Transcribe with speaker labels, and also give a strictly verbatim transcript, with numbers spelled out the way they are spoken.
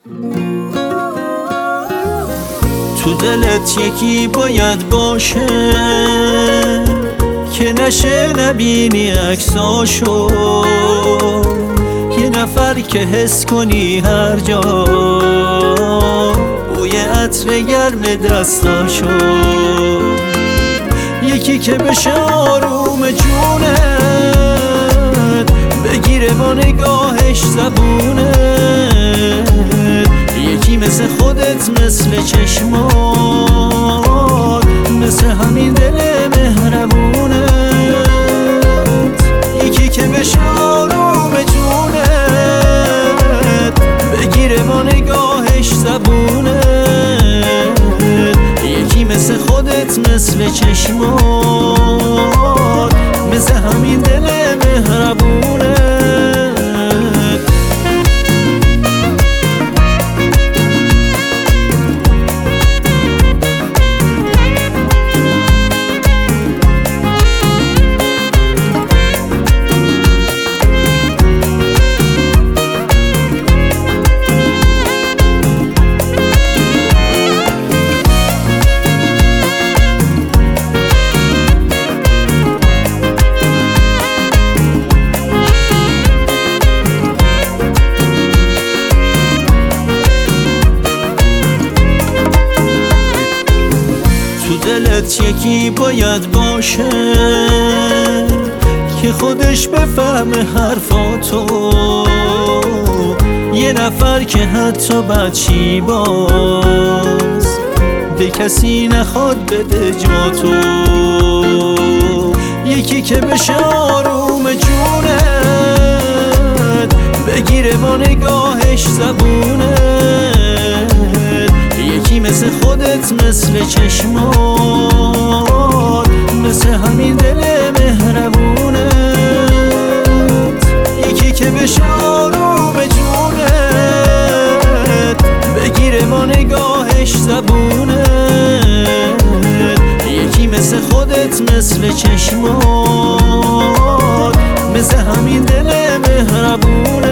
Speaker 1: تو دلت یکی باید باشه که نشه نبینی عکساشو، یه نفر که حس کنی هر جا بوی عطر گرم دستاشو، یکی که بشه آروم جونت بگیره با نگاهش زبونت، یکی مثل خودت مثل چشمات مثل همین دل مهربونت، یکی که بشه آروم جونت بگیره با نگاهش زبونت، یکی مثل خودت مثل چشمات مثل همین دل مهربونت. دلت یکی باید باشه که خودش بفهمه حرفاتو، یه نفر که حتی بچی باز به کسی نخواد بده جاتو، یکی که بشه آروم جونت بگیره با نگاهش زبونت، یکی مثل خودت مثل چشمات مثل همین دل مهربونت، یکی که بشه آروم جونت بگیره با نگاهش زبونت، یکی مثل خودت مثل چشمات مثل همین دل مهربونت.